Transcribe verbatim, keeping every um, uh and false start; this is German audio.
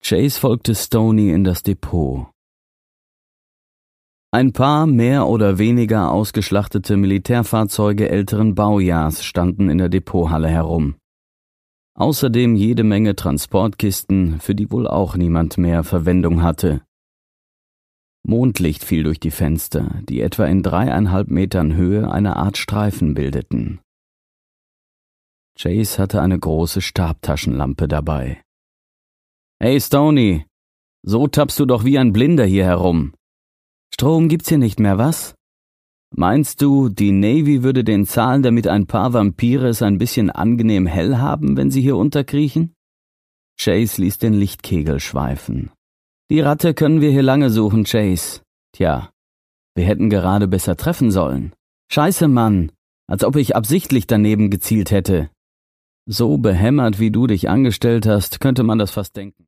Chase folgte Stoney in das Depot. Ein paar mehr oder weniger ausgeschlachtete Militärfahrzeuge älteren Baujahrs standen in der Depothalle herum. Außerdem jede Menge Transportkisten, für die wohl auch niemand mehr Verwendung hatte. Mondlicht fiel durch die Fenster, die etwa in dreieinhalb Metern Höhe eine Art Streifen bildeten. Chase hatte eine große Stabtaschenlampe dabei. »Hey Stoney, so tappst du doch wie ein Blinder hier herum. Strom gibt's hier nicht mehr, was? Meinst du, die Navy würde den zahlen, damit ein paar Vampire es ein bisschen angenehm hell haben, wenn sie hier unterkriechen?« Chase ließ den Lichtkegel schweifen. »Die Ratte können wir hier lange suchen, Chase. Tja, wir hätten gerade besser treffen sollen. Scheiße, Mann, als ob ich absichtlich daneben gezielt hätte. So behämmert, wie du dich angestellt hast, könnte man das fast denken.«